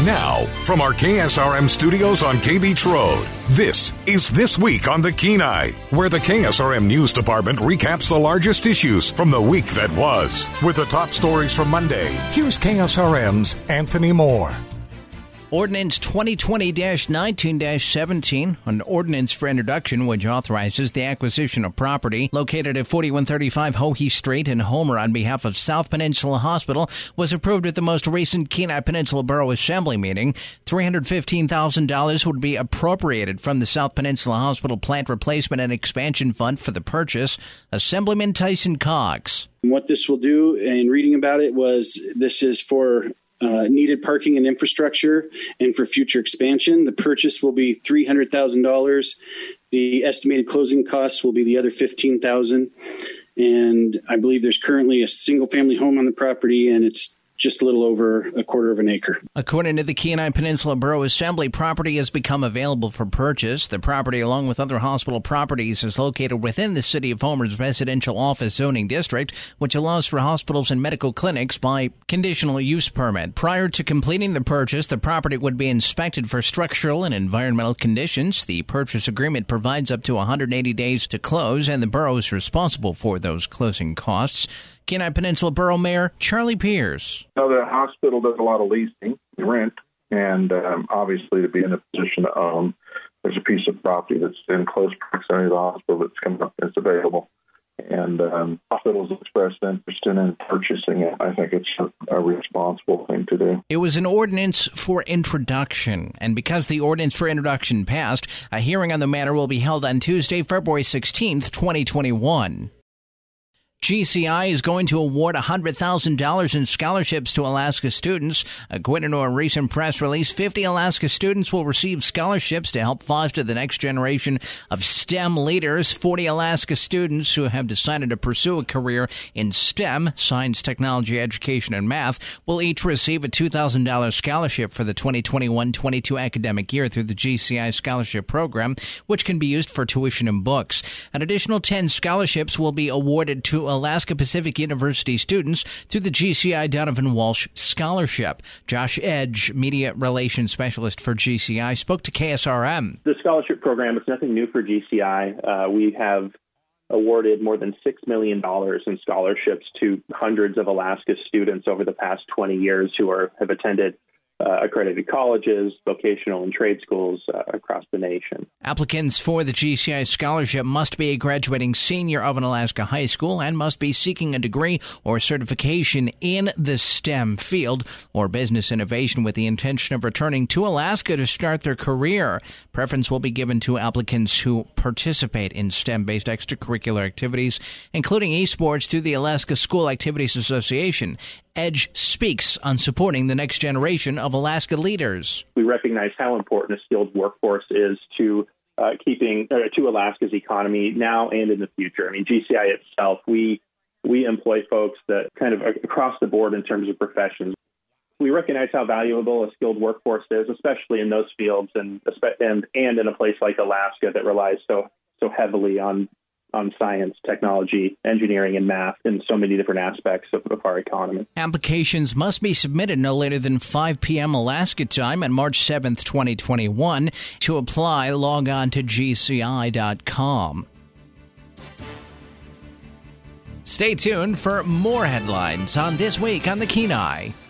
Now, from our KSRM studios on K Beach Road, this is This Week on the Kenai, where the KSRM News Department recaps the largest issues from the week that was. With the top stories from Monday, here's KSRM's Anthony Moore. Ordinance 2020-19-17, an ordinance for introduction which authorizes the acquisition of property located at 4135 Hohe Street in Homer on behalf of South Peninsula Hospital, was approved at the most recent Kenai Peninsula Borough Assembly meeting. $315,000 would be appropriated from the South Peninsula Hospital Plant Replacement and Expansion Fund for the purchase. Assemblyman Tyson Cox. What this will do, in reading about it, was this is for needed parking and infrastructure and for future expansion. The purchase will be $300,000. The estimated closing costs will be the other $15,000. And I believe there's currently a single family home on the property, and it's just a little over a quarter of an acre. According to the Kenai Peninsula Borough Assembly, property has become available for purchase. The property, along with other hospital properties, is located within the City of Homer's residential office zoning district, which allows for hospitals and medical clinics by conditional use permit. Prior to completing the purchase, the property would be inspected for structural and environmental conditions. The purchase agreement provides up to 180 days to close, and the borough is responsible for those closing costs. Kenai Peninsula Borough Mayor Charlie Pierce. The hospital does a lot of leasing, rent, and obviously to be in a position to own, there's a piece of property that's in close proximity to the hospital that's coming up that's available. And hospitals expressed interest in purchasing it. I think it's a responsible thing to do. It was an ordinance for introduction, and because the ordinance for introduction passed, a hearing on the matter will be held on Tuesday, February 16th, 2021. GCI is going to award $100,000 in scholarships to Alaska students. According to a recent press release, 50 Alaska students will receive scholarships to help foster the next generation of STEM leaders. 40 Alaska students who have decided to pursue a career in STEM, science, technology, education, and math, will each receive a $2,000 scholarship for the 2021-22 academic year through the GCI Scholarship Program, which can be used for tuition and books. An additional 10 scholarships will be awarded to Alaska Pacific University students through the GCI Donovan Walsh Scholarship. Josh Edge, Media Relations Specialist for GCI, spoke to KSRM. The scholarship program is nothing new for GCI. We have awarded more than $6 million in scholarships to hundreds of Alaska students over the past 20 years who have attended accredited colleges, vocational and trade schools across the nation. Applicants for the GCI scholarship must be a graduating senior of an Alaska high school and must be seeking a degree or certification in the STEM field or business innovation with the intention of returning to Alaska to start their career. Preference will be given to applicants who participate in STEM-based extracurricular activities, including esports, through the Alaska School Activities Association. Edge speaks on supporting the next generation of Alaska leaders. We recognize how important a skilled workforce is to to Alaska's economy now and in the future. I mean, GCI itself, we employ folks that kind of across the board in terms of professions. We recognize how valuable a skilled workforce is, especially in those fields and in a place like Alaska that relies so heavily on science, technology, engineering, and math in so many different aspects of our economy. Applications must be submitted no later than 5 p.m. Alaska time on March 7th, 2021. To apply, log on to gci.com. Stay tuned for more headlines on This Week on the Kenai.